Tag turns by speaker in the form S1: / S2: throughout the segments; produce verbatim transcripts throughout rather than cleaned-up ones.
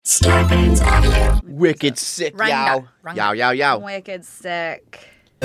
S1: Scarpins Audio.
S2: Wicked sick,
S3: Ranga.
S2: yow.
S3: Ranga.
S2: Yow, yow, yow.
S3: Wicked sick.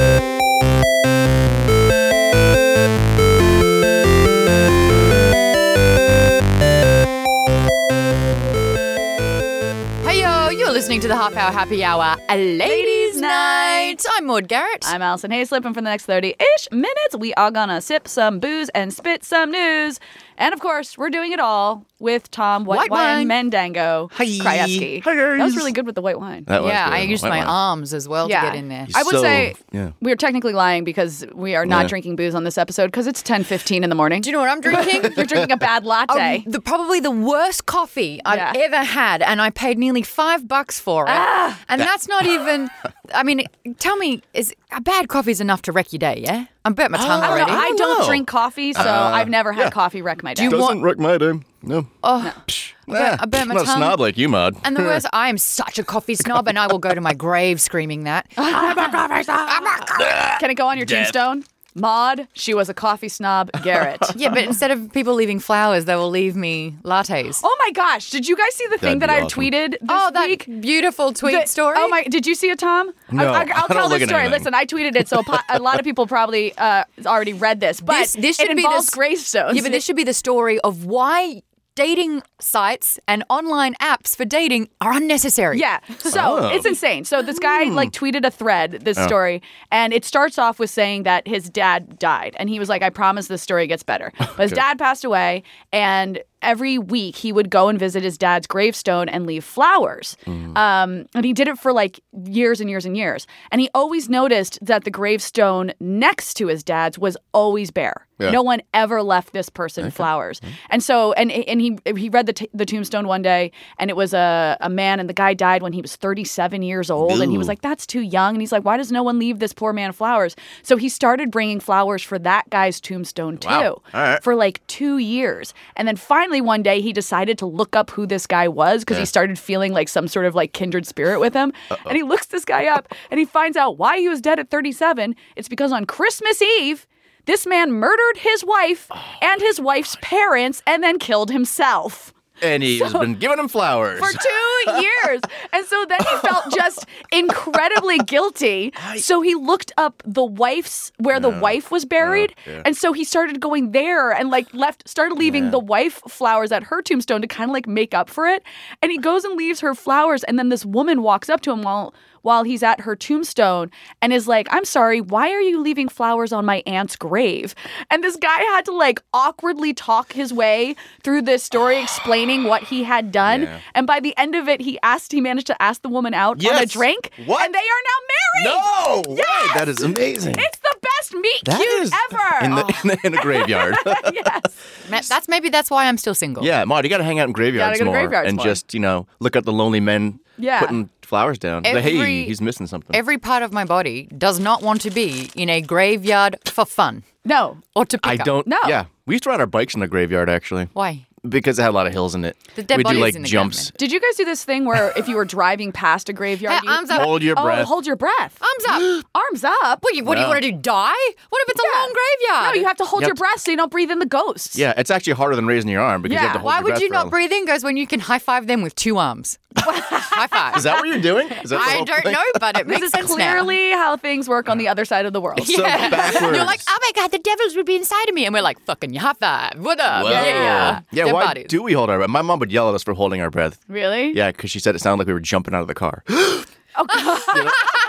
S3: Heyo, you're listening to the Half Hour Happy Hour, a ladies' night. I'm Maud Garrett.
S4: I'm Alison Hayslip, and for the next thirty-ish minutes, we are gonna sip some booze and spit some news. And of course, we're doing it all with Tom White,
S3: White wine.
S4: Mendango
S2: Hi.
S4: Krajewski.
S2: Hi, guys.
S4: That was really good with the white wine.
S2: That was
S3: yeah,
S2: good.
S3: I used
S2: White
S3: my
S2: wine.
S3: arms as well
S4: Yeah.
S3: to get in there.
S4: I would
S2: So-
S4: say
S2: yeah.
S4: we're technically lying because we are not
S2: Yeah.
S4: drinking booze on this episode because it's ten fifteen in the morning.
S3: Do you know what I'm drinking?
S4: You're drinking a bad latte.
S3: Oh, the, probably the worst coffee I've
S4: Yeah.
S3: ever had, and I paid nearly five bucks for it.
S4: Ah.
S3: And that's not even. I mean, tell me, is a bad coffee is enough to wreck your day? Yeah, I'm bet my tongue
S4: I don't know.
S3: already.
S4: I don't
S2: know.
S4: drink coffee, so
S2: Uh,
S4: I've never had
S2: yeah.
S4: coffee wreck my day.
S3: you
S2: Doesn't
S3: want-
S2: wreck my day. No.
S3: Oh,
S2: Nah,
S3: bet- I bet my
S2: I'm not a
S3: tongue-
S2: snob like you, Maud.
S3: and the worst, I am such a coffee snob, and I will go to my grave screaming that. I'm a coffee snob.
S4: Can it go on your
S2: Death.
S4: tombstone? Maud, she was a coffee snob, Garrett.
S3: Yeah, but instead of people leaving flowers, they will leave me lattes.
S4: Oh my gosh, did you guys see the thing
S2: That'd
S4: that
S2: be
S4: I
S2: awesome.
S4: tweeted this
S3: Oh, that
S4: week?
S3: beautiful tweet
S4: The-
S3: story.
S4: Oh my! Did you see it, Tom?
S2: No,
S4: I, I,
S2: I
S4: I'll
S2: don't
S4: tell
S2: look
S4: the
S2: at
S4: story.
S2: anything.
S4: Listen, I tweeted it, so a, po- a lot of people probably uh, already read this. But
S3: This- this
S4: it
S3: should be
S4: involves
S3: this-
S4: gravestones.
S3: Yeah, but this should be the story of why dating sites and online apps for dating are unnecessary.
S4: Yeah, so
S2: Oh.
S4: it's insane. So this guy like tweeted a thread, this
S2: Oh.
S4: story, and it starts off with saying that his dad died, and he was like, "I promise this story gets better." But his
S2: Okay.
S4: dad passed away, and every week he would go and visit his dad's gravestone and leave flowers.
S2: Mm.
S4: Um, and he did it for like years and years and years. And he always noticed that the gravestone next to his dad's was always bare.
S2: Yeah.
S4: No one ever left this person flowers. And so, and and he he read the t- the tombstone one day, and it was a, a man, and the guy died when he was thirty-seven years old. And he was
S2: Ooh.
S4: like, that's too young. And he's like, why does no one leave this poor man flowers? So he started bringing flowers for that guy's tombstone too.
S2: Wow. All right.
S4: For like two years. And then finally one day he decided to look up who this guy was because
S2: Yeah.
S4: he started feeling like some sort of like kindred spirit with him. And he looks this guy up and he finds out why he was dead at thirty-seven. It's because on Christmas Eve, this man murdered his wife and his wife's parents and then killed himself.
S2: And he's been giving him flowers.
S4: For two years. And so then he felt just incredibly guilty. So he looked up the wife's, where the wife was buried.
S2: yeah.
S4: And so he started going there and like left, started leaving
S2: Yeah.
S4: the wife flowers at her tombstone to kind of like make up for it. And he goes and leaves her flowers. And then this woman walks up to him while while he's at her tombstone and is like, I'm sorry, why are you leaving flowers on my aunt's grave? And this guy had to like awkwardly talk his way through this story explaining what he had done.
S2: Yeah.
S4: And by the end of it, he asked, he managed to ask the woman out on a
S2: Yes.
S4: drink.
S2: What?
S4: And they are now married.
S2: No! way!
S4: Yes!
S2: That is amazing.
S4: It's the best meet
S2: That
S4: cute
S2: is
S4: ever.
S2: in the, in, the, in a graveyard.
S4: yes.
S3: Ma- That's maybe that's why I'm still single.
S2: Yeah, Maud, you got to hang out in graveyards
S4: go to
S2: more
S4: graveyards
S2: and
S4: more.
S2: just, you know, look at the lonely men
S4: Yeah.
S2: putting flowers down. Like, hey,
S3: Every-
S2: he's missing something.
S3: Every part of my body does not want to be in a graveyard for fun
S4: No.
S3: or to pick
S2: I
S3: up.
S2: don't.
S4: No.
S2: Yeah, we used to ride our bikes in the graveyard actually
S3: Why?
S2: because it had a lot of hills in it.
S3: The dead
S2: we do
S3: bodies
S2: like
S3: in the
S2: jumps.
S3: ground,
S4: Did you guys do this thing where if you were driving past a graveyard,
S3: Hey,
S4: you,
S3: arms up.
S2: Hold your
S4: oh,
S2: breath.
S4: hold your breath.
S3: Arms up.
S4: Arms up.
S3: What, you, what do you
S2: No.
S3: want to do? Die? What if it's a
S4: Yeah.
S3: long graveyard?
S4: No, you have to hold
S2: Yep.
S4: your breath so you don't breathe in the ghosts.
S2: Yeah, it's actually harder than raising your arm because you
S4: Yeah.
S2: have to hold
S3: Why
S2: your
S3: would
S2: breath
S3: you
S2: for
S3: not
S2: a-
S3: breathe in? Goes when you can high five them with two arms. High five.
S2: Is that what you're doing? Is that the
S3: I
S2: whole
S3: don't
S2: thing?
S3: know, but it
S4: This
S3: makes
S4: is
S3: sense
S4: clearly how things work on the other side of the world.
S2: So
S3: now.
S2: backwards.
S3: You're like, oh my god, the devils would be inside of me, and we're like, fucking, you high five. What up?
S2: Whoa.
S3: Yeah, yeah.
S2: Yeah,
S3: Dead
S2: why
S3: bodies.
S2: do we hold our breath? My mom would yell at us for holding our breath.
S4: Really?
S2: Yeah, because she said it sounded like we were jumping out of the car.
S4: Oh, God.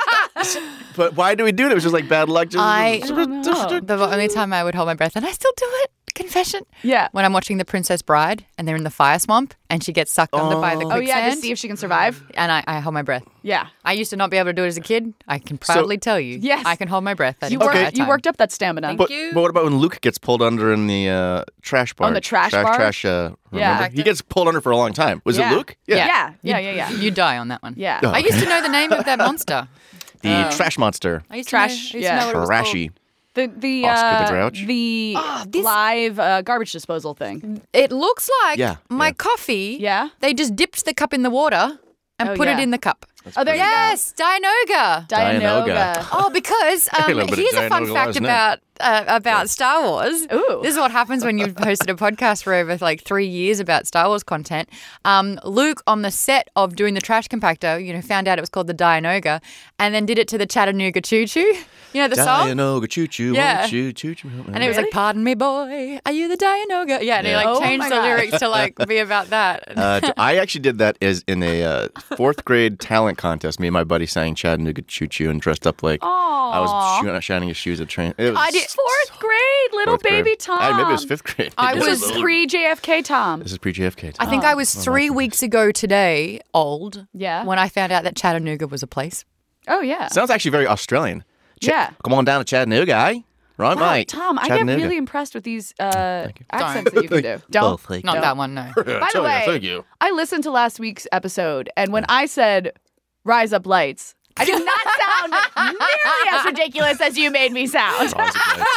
S2: But why do we do it? It was just like bad luck. Just,
S3: I-
S4: I don't know.
S3: The only time I would hold my breath, and I still do it. Confession.
S4: Yeah.
S3: When I'm watching The Princess Bride, and they're in the fire swamp, and she gets sucked under by the
S4: Oh,
S3: quicksand.
S4: yeah, to see if she can survive.
S3: and I, I hold my breath.
S4: Yeah.
S3: I used to not be able to do it as a kid. I can proudly tell you.
S4: Yes.
S3: I can hold my breath. That
S4: You,
S3: entire
S4: worked, you
S3: time.
S4: worked up that stamina.
S3: Thank
S2: But,
S3: you.
S2: but what about when Luke gets pulled under in the uh, trash bar?
S4: On the trash
S2: trash,
S4: bar?
S2: Trash, uh,
S4: Yeah.
S2: remember? He gets pulled under for a long time. Was
S4: Yeah.
S2: it Luke?
S4: Yeah. Yeah, yeah, yeah.
S3: You die on that one.
S4: Yeah.
S2: Oh,
S3: I used
S2: okay.
S3: to know the name of that monster.
S2: The trash monster.
S3: I used
S4: Trash,
S3: To know, I used to
S4: yeah.
S3: know what it was
S2: Trashy.
S4: The the
S2: Oscar the
S4: uh,
S2: Grouch?
S4: the
S3: Ah, this-
S4: live uh, garbage disposal thing.
S3: called. It looks like
S2: Yeah,
S3: my
S2: yeah.
S3: coffee.
S4: Yeah?
S3: They just dipped the cup in the water and
S4: Oh,
S3: put it
S4: yeah.
S3: in the cup.
S4: Oh, there
S3: Yes, Dianoga.
S4: you go. Dianoga.
S2: Dianoga.
S3: Oh, because um,
S2: A little bit of
S3: here's a fun
S2: Dianoga
S3: fact
S2: last night.
S3: about uh, about Star Wars.
S4: Ooh.
S3: This is what happens when you've hosted a podcast for over like three years about Star Wars content. Um, Luke, on the set of doing the trash compactor, you know, found out it was called the Dianoga, and then did it to the Chattanooga Choo Choo. You know the song?
S2: Dianoga choo choo,
S3: Yeah.
S2: won't you choo choo.
S3: And it was like, "Pardon me, boy, are you the Dianoga?" Yeah, and he
S2: Yeah.
S3: like
S4: Oh
S3: changed
S4: my
S3: the
S4: God.
S3: lyrics to like be about that.
S2: Uh, d- I actually did that as in a uh, fourth grade talent contest. Me and my buddy sang Chattanooga Choo Choo and dressed up like I was shooting, shining his shoes at train. It was
S3: I did-
S4: Fourth grade, little
S2: fourth grade.
S4: baby Tom.
S2: I, maybe it was fifth grade.
S3: I
S2: This
S3: was
S2: is-
S4: pre J F K Tom.
S2: This is pre J F K.
S3: I think I was three weeks ago today old.
S4: Yeah.
S3: When I found out that Chattanooga was a place.
S4: Oh yeah.
S2: Sounds actually very Australian. Ch-
S4: Yeah.
S2: Come on down to Chattanooga, eh? Right,
S4: Wow,
S2: mate.
S4: Tom, I get
S2: Chattanooga.
S4: really impressed with these uh,
S2: you.
S4: accents that you can do.
S2: Oh,
S4: Don't.
S2: thank
S3: Not
S2: you.
S3: that one, no.
S4: By the
S2: Tell you,
S4: way,
S2: thank you.
S4: I listened to last week's episode, and when I said "Rise Up Lights," I did not sound nearly as ridiculous as you made me sound.
S2: Pause it, guys.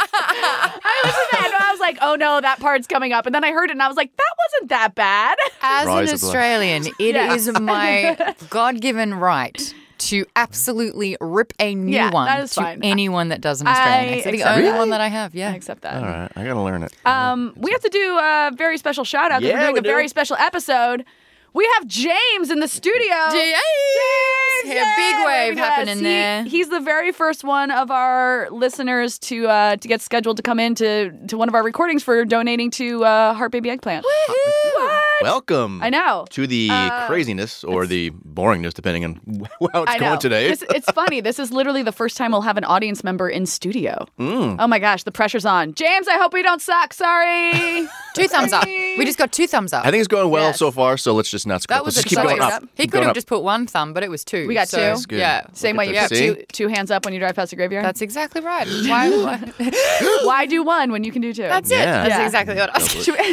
S4: I listened to that, and I was like, "Oh no, that part's coming up," and then I heard it, and I was like, "That wasn't that bad."
S3: As
S2: Rise
S3: an
S2: of the-
S3: Australian, it is
S4: Yeah.
S3: my God-given right to absolutely rip a new
S4: Yeah,
S3: one
S4: that is
S3: to
S4: fine.
S3: anyone that does an Australian
S4: I
S3: accent. The
S4: accept
S3: only
S4: that.
S3: one that I have, yeah.
S4: I accept that.
S2: All right, I gotta learn it.
S4: Um, we have to do a very special shout out because
S2: Yeah,
S4: we're doing
S2: we
S4: a very
S2: do.
S4: special episode. We have James in the studio.
S3: James!
S4: James,
S3: Yeah, big
S4: yay!
S3: wave
S4: Yes,
S3: happening
S4: he-
S3: there.
S4: He's the very first one of our listeners to uh, to get scheduled to come in to, to one of our recordings for donating to uh, Heart Baby Eggplant. What?
S2: Welcome.
S4: I know.
S2: To the
S4: Uh,
S2: craziness or the boringness, depending on how it's
S4: I know.
S2: going today.
S4: This, it's funny. This is literally the first time we'll have an audience member in studio.
S2: Mm.
S4: Oh my gosh, the pressure's on. James, I hope we don't suck. Sorry.
S3: Two thumbs up. We just got two thumbs up.
S2: I think it's going well
S4: Yes.
S2: so far, so let's just not screw
S3: that
S2: up.
S3: was
S2: Let's
S3: a
S2: just keep going
S3: choice.
S2: up.
S3: He
S2: Keep
S3: could
S2: going
S3: have
S2: up.
S3: just put one thumb, but it was two.
S4: We got
S3: so,
S4: two?
S2: That's good.
S3: Yeah.
S4: Same way you
S2: Look
S4: put
S2: at
S4: two,
S2: that.
S4: two hands up when you drive past the graveyard.
S3: That's exactly right. Why? why-
S4: Why do one when you can do two?
S3: That's it.
S2: Yeah.
S3: That's
S4: Yeah.
S3: exactly what I was
S4: Should we,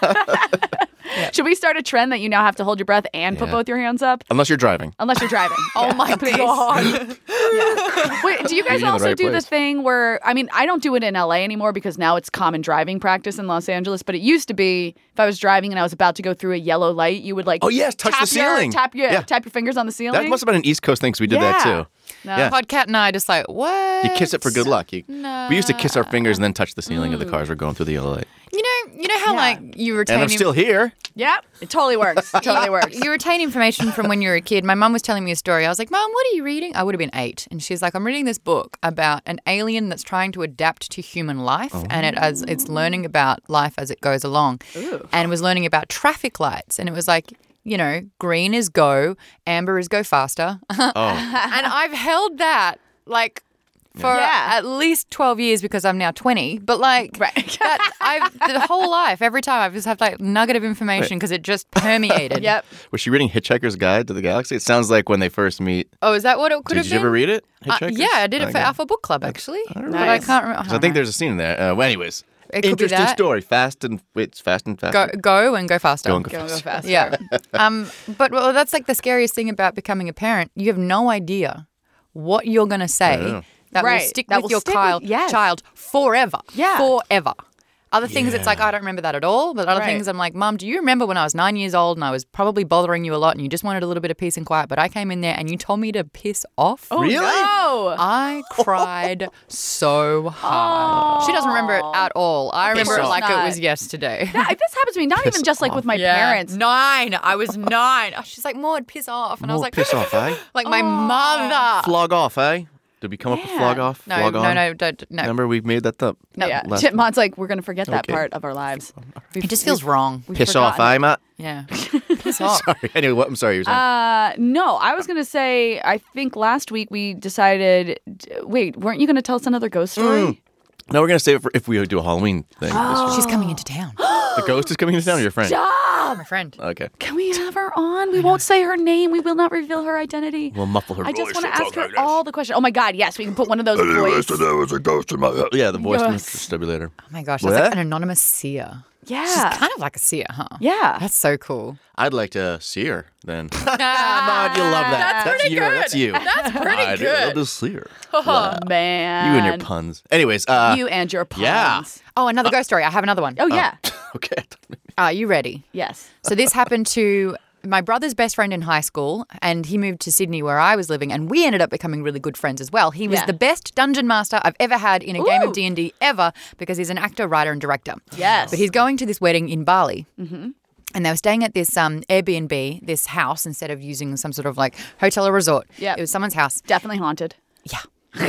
S4: Should we start a trend that you now have to hold your breath and put
S2: Yeah.
S4: both your hands up?
S2: Unless you're driving.
S4: Unless you're driving.
S3: Oh
S4: Yeah.
S3: my god.
S4: Yeah. Wait, do you guys
S2: You're in the
S4: also
S2: right
S4: do
S2: place.
S4: the thing where, I mean, I don't do it in L A anymore because now it's common driving practice in Los Angeles, but it used to be if I was driving and I was about to go through a yellow light, you would like
S2: Oh, yes, touch
S4: tap
S2: the
S4: your,
S2: ceiling.
S4: Tap your,
S2: Yeah.
S4: tap your fingers on the ceiling.
S2: That must have been an East Coast thing because we did that
S4: Yeah.
S2: too.
S4: No.
S2: Yeah.
S3: Podcat and I just like, what?
S2: You kiss it for good luck. You,
S3: No.
S2: We used to kiss our fingers and then touch the ceiling of the cars we're going through the yellow light.
S3: You know, you know how
S4: Yeah.
S3: like you retain
S2: And I'm still here.
S4: Yep. It totally works. It totally works.
S3: You retain information from when you were a kid. My mum was telling me a story. I was like, Mum, what are you reading? I would have been eight. And she's like, I'm reading this book about an alien that's trying to adapt to human life. And it as it's learning about life as it goes along. And was learning about traffic lights. And it was like, you know, green is go, amber is go faster.
S2: Oh,
S3: And I've held that like for
S4: Yeah.
S3: at least twelve years because I'm now twenty. But like
S4: Right.
S3: that, I've the whole life, every time I've just had like nugget of information because it just permeated.
S4: Yep.
S2: was she reading Hitchhiker's Guide to the Galaxy? It sounds like when they first meet.
S3: Oh, is that what it could
S2: Did
S3: have
S2: you
S3: been?
S2: ever read it?
S3: Uh,
S2: Hitchhikers?
S3: yeah, I did it for
S2: Okay.
S3: Alpha Book Club actually, but I
S4: Nice.
S3: can't remember.
S2: 'Cause I think there's a scene in there. Uh, well, anyways,
S3: It could be
S2: interesting
S3: that.
S2: story. Fast and it's fast and fast.
S3: go go and go faster.
S2: Go and go
S4: Go, go
S2: fast.
S4: fast.
S3: Yeah. um, but well, that's like the scariest thing about becoming a parent. You have no idea what you're going to say
S2: know.
S3: that will
S4: Right.
S3: stick
S4: That
S3: with
S4: will
S3: your
S4: stick
S3: child,
S4: with- yes.
S3: child forever.
S4: Yeah.
S3: Forever. Other things, it's like, I don't remember that at all. But other
S4: Right.
S3: things, I'm like, Mum, do you remember when I was nine years old and I was probably bothering you a lot and you just wanted a little bit of peace and quiet, but I came in there and you told me to piss off?
S4: Oh,
S2: Really?
S4: no.
S3: I cried so hard. She doesn't remember it at all. I remember it
S2: off.
S3: like it
S4: Not.
S3: was yesterday.
S4: Yeah, this happens to me, not even just like with my parents.
S3: Nine. I was nine. Oh, she's like, Maud, piss off. And I was
S2: More
S3: like,
S2: piss off, eh?
S3: like my mother.
S2: Flog off, eh? Did we come up with
S4: Yeah.
S2: flog off?
S3: No,
S2: flog
S3: no,
S2: on?
S3: no, don't, no.
S2: Remember, we've made that up.
S3: No.
S4: Yeah.
S2: Last-
S4: Chipmunk's like, we're going to forget that
S2: Okay.
S4: part of our lives.
S3: It just feels wrong.
S4: We've
S2: Piss off,
S4: forgotten.
S2: eh, Matt?
S3: Yeah. Piss off.
S2: Sorry. Anyway, what, I'm sorry. You were saying.
S4: Uh, no, I was going to say, I think last week we decided, d- wait, weren't you going to tell us another ghost story?
S2: Mm. no, we're gonna save it for if we do a Halloween thing. this
S3: She's coming into town.
S2: year. The ghost is coming to town. Or your friend?
S3: Oh, my friend.
S2: Okay.
S4: Can we have her on? We won't say her name. We will not reveal her identity.
S2: We'll muffle her
S4: I
S2: voice.
S4: just want to
S2: She'll
S4: ask
S2: talk
S4: her
S2: like this.
S4: all the questions. Oh my God, yes, we can put one of those voices.
S2: There was a ghost in my. Yeah, the voice
S4: Yes.
S2: defibrillator.
S3: Oh my gosh, that's
S2: What?
S3: like an anonymous seer.
S4: Yeah.
S3: She's kind of like a seer, huh?
S4: yeah.
S3: That's so cool.
S2: I'd like to see her then.
S3: Come
S2: Come on, you love that.
S3: That's pretty
S2: you.
S3: good.
S2: That's you.
S3: That's pretty
S2: I'd
S3: good.
S2: love to see her.
S4: Oh, man.
S2: You and your puns. Anyways, uh,
S4: You and your puns.
S2: yeah.
S3: Oh, another ghost story. I have another one.
S4: Oh, yeah.
S2: okay.
S3: Are you ready?
S4: Yes.
S3: So this happened to my brother's best friend in high school, and he moved to Sydney where I was living, and we ended up becoming really good friends as well. He was
S4: Yeah.
S3: the best dungeon master I've ever had in a game
S4: Ooh.
S3: of D and D ever because he's an actor, writer, and director.
S4: Yes.
S3: But he's going to this wedding in Bali. Mm-hmm. And they were staying at this um, Airbnb, this house, instead of using some sort of like hotel or resort.
S4: Yep.
S3: It was someone's house.
S4: Definitely haunted.
S3: Yeah.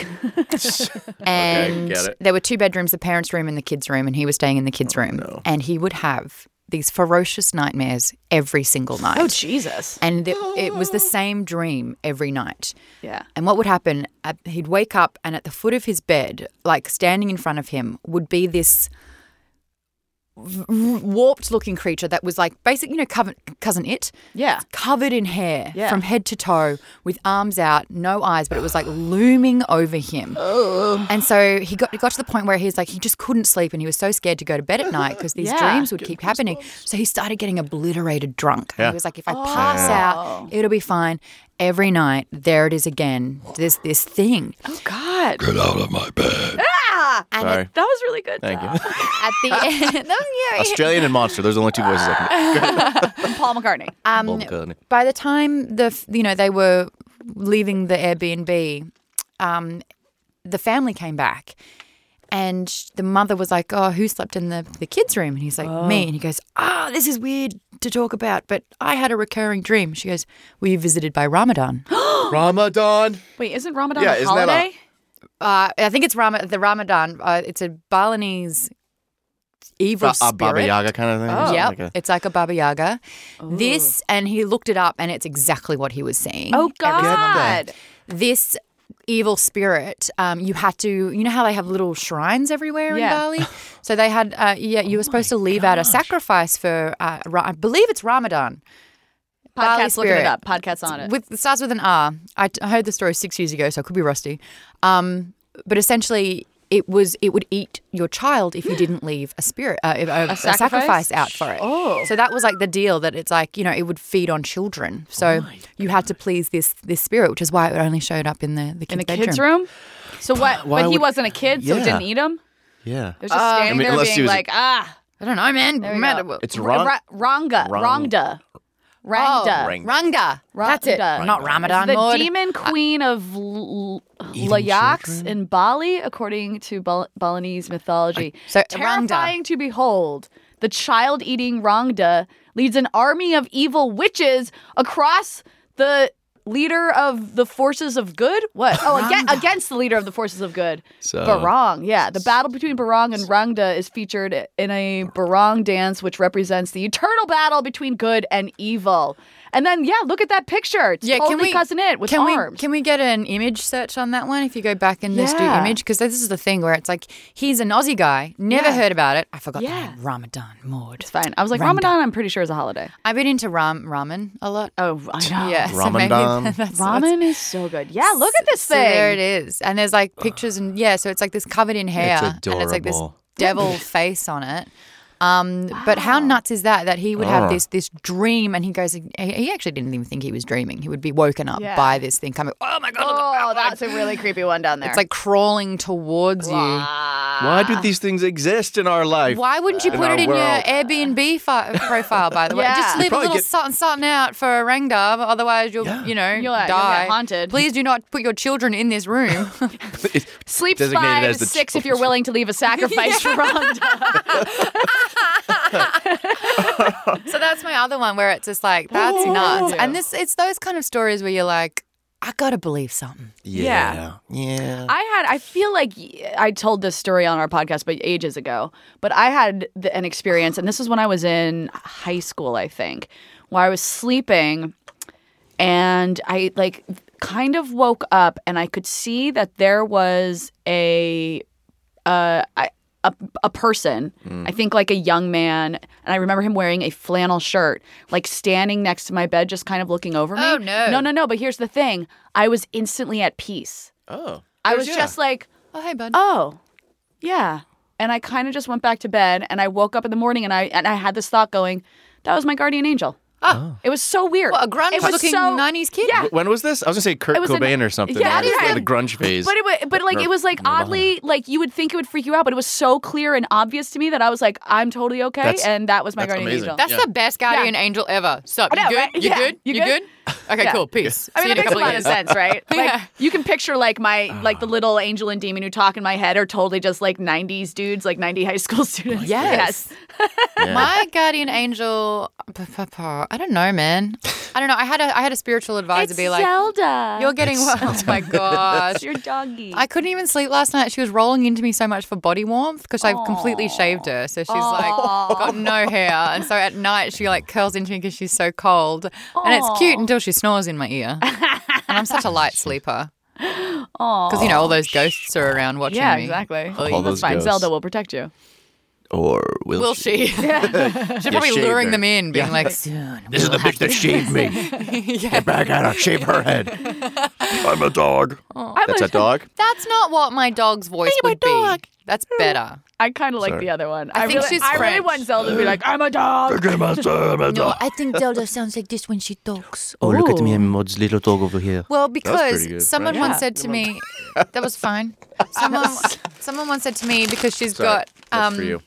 S3: And
S2: get it.
S3: there were two bedrooms, the parents' room and the kids' room, and he was staying in the kids' room.
S2: no.
S3: And he would have these ferocious nightmares every single night.
S4: Oh, Jesus.
S3: And it, it was the same dream every night.
S4: Yeah.
S3: And what would happen, uh, he'd wake up and at the foot of his bed, like standing in front of him, would be this warped looking creature that was like basic, you know, cousin, cousin It.
S4: Yeah.
S3: Covered in hair
S4: Yeah.
S3: from head to toe with arms out, no eyes, but it was like looming over him.
S4: Oh.
S3: And so he got, he got to the point where he's like, he just couldn't sleep and he was so scared to go to bed at night because these
S4: Yeah.
S3: dreams would keep happening. So he started getting obliterated drunk. And
S2: Yeah.
S3: he was like, if I pass out, it'll be fine. Every night, there it is again. There's this thing.
S4: Oh, God.
S2: Get out of my bed.
S4: Ah!
S3: And
S2: Sorry.
S3: at,
S4: That was really good.
S2: Thank you.
S3: at the end, no, yeah,
S2: Australian and Monster. Those are the only two voices I can
S4: Paul McCartney.
S3: Um,
S2: Paul McCartney.
S3: by the time the f- you know they were leaving the Airbnb, um, the family came back, and the mother was like, "Oh, who slept in the the kids' room?" And he's like, "Me." And he goes, "Ah, this is weird to talk about, but I had a recurring dream." She goes, "Were you visited by Ramadan?"
S2: Ramadan.
S4: Wait, isn't Ramadan
S2: Yeah,
S4: a
S2: isn't that a-
S4: holiday?
S3: uh, I think it's Ram- the Ramadan. Uh, it's a Balinese evil
S2: A, a
S3: spirit.
S2: Baba Yaga kind of thing.
S4: Oh.
S3: Yep,
S2: Like a-
S3: it's like a Baba Yaga. This, and he looked it up, and it's exactly what he was seeing.
S4: Oh,
S3: every single day.
S4: God.
S3: This evil spirit, um, you had to, you know how they have little shrines everywhere
S4: Yeah.
S3: in Bali? So they had, uh, yeah, you were supposed to leave out a sacrifice for, uh, Ra- I believe it's Ramadan. Bali
S4: Podcast looking
S3: spirit.
S4: it up. Podcast on it.
S3: With, it starts with an R. I, I heard the story six years ago, so I could be rusty. Um, but essentially, it was it would eat your child if you didn't leave a spirit, uh, a, a, a
S4: sacrifice?
S3: sacrifice out for it.
S4: Oh.
S3: So that was like the deal that it's like, you know, it would feed on children. So you had to please this this spirit, which is why it only showed up in the the kids'
S4: In the
S3: bedroom.
S4: kids' room? So what?
S2: Why
S4: But he
S2: would-
S4: wasn't a kid, so it
S2: Yeah.
S4: didn't eat him?
S2: yeah.
S4: It was just
S3: Uh,
S4: standing
S2: I mean,
S4: there
S2: unless he
S4: being
S2: was a-
S4: like, ah.
S3: I don't know, man.
S4: There we
S3: Matter-
S4: go.
S2: It's
S4: R-
S2: wrong.
S4: Ra- Ranga.
S2: Wrong.
S4: Rangda.
S3: Oh,
S4: Rangda.
S2: Rang-
S3: Ranga. That's it.
S4: Rangda.
S3: Not Ramadan.
S4: the
S3: Maud.
S4: demon queen of L-
S2: Eating
S4: Layaks
S2: children?
S4: in Bali, according to Bal- Balinese mythology.
S3: So,
S4: Terrifying to behold, the child-eating Rangda leads an army of evil witches across the leader of the forces of good. What? Oh, against, against the leader of the forces of good.
S2: So-
S4: Barong. Yeah, the battle between Barong and Rangda is featured in a Barong dance, which represents the eternal battle between good and evil. And then, yeah, look at that picture. It's
S3: Yeah,
S4: totally
S3: can we
S4: Cousin It with
S3: can
S4: arms.
S3: we can we get an image search on that one? If you go back and just do
S4: Yeah.
S3: image, because this is the thing where it's like he's an Aussie guy, never
S4: Yeah.
S3: heard about it. I forgot
S4: Yeah.
S3: the name. Ramadan Maud.
S4: It's fine. I was like,
S3: Rangda.
S4: Ramadan, I'm pretty sure is a holiday.
S3: I've been into ram ramen a lot.
S4: Oh, I know.
S3: Yeah, so maybe
S2: Ramadan.
S3: that's- that's-
S4: Ramen is so good. Yeah, look at this
S3: so
S4: thing.
S3: there it is, and there's like pictures and yeah, so it's like this covered in hair, and it's like this
S2: adorable.
S3: devil face on it. Um, But how nuts is that? That he would have
S2: Oh.
S3: this this dream, and he goes, he, he actually didn't even think he was dreaming. He would be woken up
S4: Yeah.
S3: by this thing coming. Oh my god! look at
S4: Oh,
S3: that
S4: that's
S3: one."
S4: a really creepy one down there.
S3: It's like crawling towards you.
S2: Why do these things exist in our life?
S3: Why wouldn't you
S2: in
S3: put
S2: our
S3: it in
S2: world?
S3: your Airbnb fi- profile, by the way?
S4: Yeah.
S3: Just
S4: You
S3: leave a
S2: probably
S3: little
S2: get-
S3: something, something out for a Rangda, otherwise you'll,
S2: Yeah.
S3: you know,
S4: You'll- you'll get
S3: die.
S4: haunted.
S3: Please do not put your children in this room.
S2: It's
S4: Sleep
S2: designated
S4: five,
S2: as the
S4: six if you're willing to leave a sacrifice for Rangda.
S3: So that's my other one where it's just like, that's nuts. And this, it's those kind of stories where you're like, I gotta believe something.
S2: Yeah. Yeah.
S4: I had, I feel like I told this story on our podcast, but ages ago. But I had the, an experience, and this is when I was in high school, I think, where I was sleeping, and I like kind of woke up, and I could see that there was a, uh, I, a a person, I think like a young man, and I remember him wearing a flannel shirt, like standing next to my bed, just kind of looking over me.
S3: Oh, no.
S4: No, no, no. But here's the thing: I was instantly at peace.
S2: Oh.
S4: I was
S2: Yeah.
S4: just like,
S3: Oh, hey, bud.
S4: oh, yeah. And I kind of just went back to bed, and I woke up in the morning, and I and I had this thought going, that was my guardian angel. Oh. It was so weird.
S3: What, a grunge-looking
S4: so,
S3: nineties kid?
S4: Yeah.
S2: When was this? I was gonna say Kurt Cobain
S4: an,
S2: or something.
S4: Yeah,
S2: It was
S4: yeah.
S2: the grunge phase.
S4: But it was, but like it was like oddly like you would think it would freak you out, but it was so clear and obvious to me that I was like, I'm totally okay,
S2: That's,
S4: and that was my guardian
S2: amazing.
S4: angel.
S3: That's
S2: yeah.
S3: the best guardian yeah. angel ever. Sup? You
S4: know,
S3: good?
S4: right?
S3: You
S4: yeah.
S3: good?
S4: You
S3: You
S4: good?
S3: good? Okay,
S4: yeah.
S3: cool. Peace.
S4: I mean,
S3: See
S4: it
S3: you in
S4: makes
S3: a
S4: a lot
S3: years.
S4: of sense, right? Like
S3: yeah.
S4: you can picture like my like the little angel and demon who talk in my head are totally just like nineties dudes, like ninety high school students.
S3: Yes.
S4: yes.
S3: Yeah. My guardian angel, I don't know, man. I don't know. I had a I had a spiritual advisor
S4: it's
S3: be like,
S4: Zelda.
S3: You're getting well. Oh my gosh.
S4: It's your doggy.
S3: I couldn't even sleep last night. She was rolling into me so much for body warmth because I completely shaved her. So she's
S4: Aww.
S3: like got no hair. And so at night she like curls into me because she's so cold. And it's cute until she snores in my ear. And I'm such a light sleeper. Because, you know, all those ghosts are around watching
S4: yeah,
S3: me.
S4: exactly.
S2: All
S4: That's
S2: those
S4: fine.
S2: ghosts.
S4: Zelda will protect you.
S2: Or will,
S3: Will she? she? She's probably
S2: shave
S3: luring
S2: her.
S3: them in, being
S2: Yeah.
S3: like, soon.
S2: This is the bitch that shaved me.
S3: yeah.
S2: Get back at her. Shave her head. I'm a dog.
S3: Oh.
S2: That's a dog?
S3: That's not what my dog's voice
S2: Hey, my
S3: would
S2: dog.
S3: be. That's better.
S4: I kind of like
S2: Sorry.
S4: the other one.
S3: I
S4: I,
S3: think
S4: really,
S3: she's
S4: I really
S3: French.
S4: want Zelda to be like, I'm a dog.
S3: No, I think Zelda sounds like this when she talks.
S2: Oh, look at me and Maud's little dog over here.
S3: Well,
S2: pretty
S3: because
S2: good,
S3: someone
S2: right?
S3: once
S4: Yeah.
S3: said to me, that was fine. Someone, someone once said to me because she's
S2: Sorry.
S3: got,
S2: That's
S3: um,
S2: for you.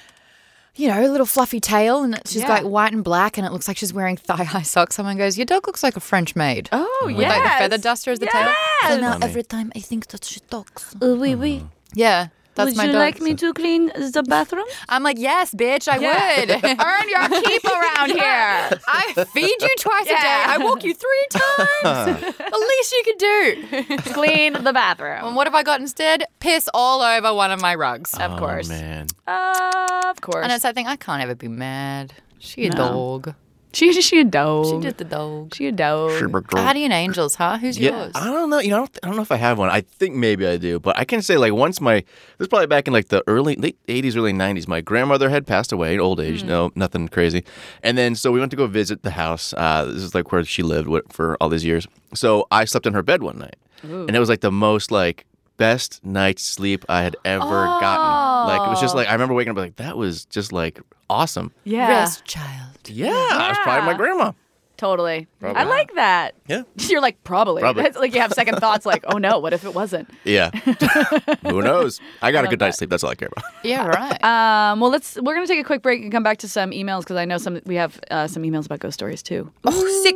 S3: you know, a little fluffy tail and she's
S4: Yeah.
S3: got white and black and it looks like she's wearing thigh-high socks. Someone goes, your dog looks like a French maid.
S4: Oh,
S3: With
S4: yes.
S3: like the feather duster as the tail.
S4: Yes.
S3: So now
S2: Funny.
S3: every time I think that she talks.
S4: Uh, oui, oui.
S3: Yeah, that's
S4: Would
S3: my
S4: you
S3: dog.
S4: like me to clean the bathroom?
S3: I'm like, yes, bitch, I
S4: Yeah.
S3: would.
S4: Earn your keep around here.
S3: I feed you twice a day.
S4: Yeah.
S3: I walk you three times. The least you could do.
S4: Clean the bathroom.
S3: And what have I got instead? Piss all over one of my rugs.
S4: Of course.
S2: Oh, man.
S4: Of course.
S3: And it's that thing, I can't ever be mad. She a
S4: No.
S3: dog.
S4: She, she a dog.
S3: She did the dog.
S4: She a dog.
S3: Guardian angels, huh? Who's
S2: Yeah,
S3: yours?
S2: I don't know. You know, I don't, I don't know if I have one. I think maybe I do, but I can say like once my this was probably back in like the early late eighties, early nineties. My grandmother had passed away, old age,
S3: Mm.
S2: no, nothing crazy. And then so we went to go visit the house. Uh, this is like where she lived wi- for all these years. So I slept in her bed one night, and it was like the most like best night's sleep I had ever gotten. Like it was just like I remember waking up like that was just like awesome.
S4: Yeah.
S3: Rest, child.
S2: Yeah, I was probably my grandma.
S4: Totally.
S2: Probably.
S4: I like that.
S2: Yeah.
S4: You're like, probably.
S2: Probably.
S4: It's like you have second thoughts like, oh no, what if it wasn't?
S2: Yeah. Who knows? I got a
S4: love
S2: good
S4: that.
S2: night's sleep. That's all I care about.
S3: Yeah, right.
S4: Um, well, let's. We're gonna take a quick break and come back to some emails because I know some. We have uh, some emails about ghost stories too.
S3: oh, sick.